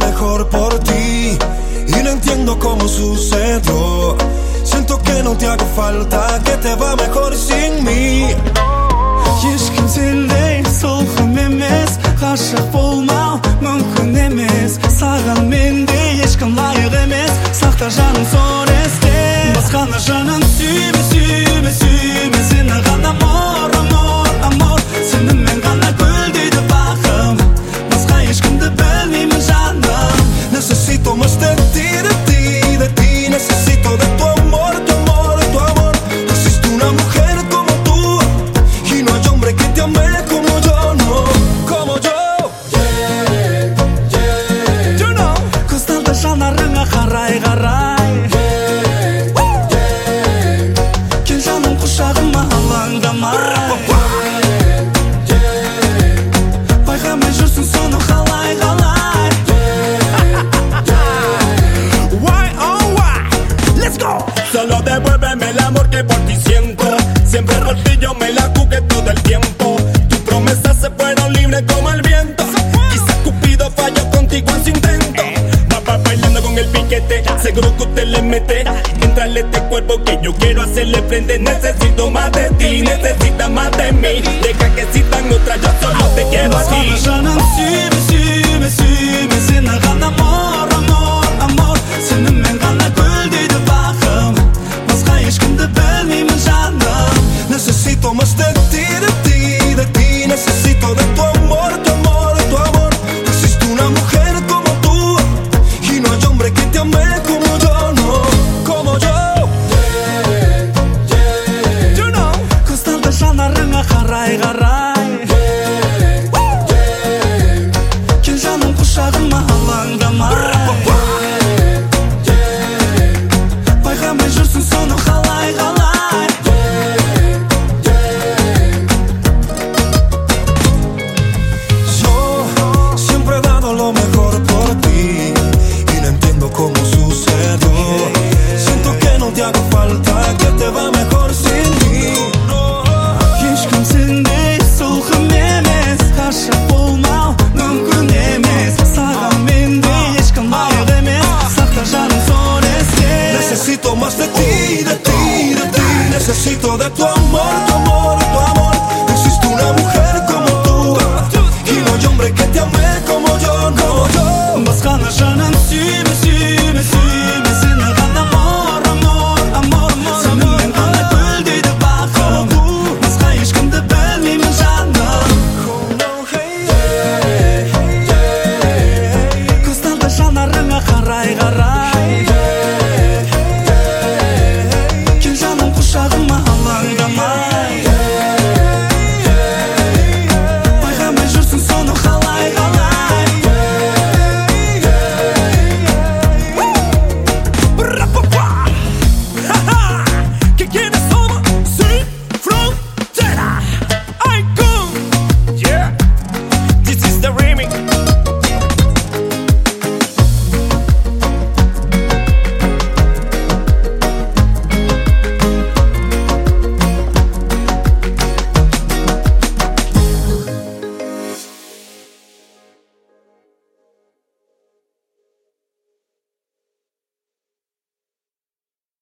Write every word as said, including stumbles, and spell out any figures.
mejor por ti y no entiendo cómo sucedió. Siento que no te hago falta, que te va mejor sin mí. Ешкім сендей солқым емес, ғашық болмау мүмкін емес. Саған мендей ешкім лайық емес, сақта жаным зор есте. Басқаны жаным сүйме, сүйме, сүйме, сені ғана амор, амор, амор. Сенімен ғана гүлдейді бақым, басқа ешкімді білмеймін жаным. Necesito más de ti, de ti, de ti. Necesito de tu amor, tu amor, tu amor. No existe una mujer como tú y no hay hombre que te ame como yo, no, como yo. Yeah, yeah. You know. Көзталды жанарыңа қарай, қарай. Yeah, yeah. Кел жаным құшағыма алаңдамай. Байқамай жүрсің соны қалай, қалай. Solo devuélveme el amor que por ti siento. Siempre roto yo me la jugué todo el tiempo. Tus promesas se fueron libres como el viento. Quizás Cupido falló contigo en su intento. Va, va bailando con el piquete, seguro que usted le mete. Entrale este cuerpo que yo quiero hacerle frente. Necesito más de ti, necesitas más de mí. Deja que existan otras, yo solo te quiero a ti. Жаным сүйме, сүйме, сүйме, сені ғана амор, амор, амор. Сенімен ғана гүлдейді бақым, басқа ешкімді білмеймін жаным. Necesito más de ti, de ti, de ti. Necesito de tu amor, tu amor, tu amor. No existe una mujer como tú y no hay hombre que te ame como yo, no, como yo. Yeah, yeah. You know. Көзталды жанарыңа қарай, қарай. Yeah, yeah. Кел жаным құшағыма алаңдамай.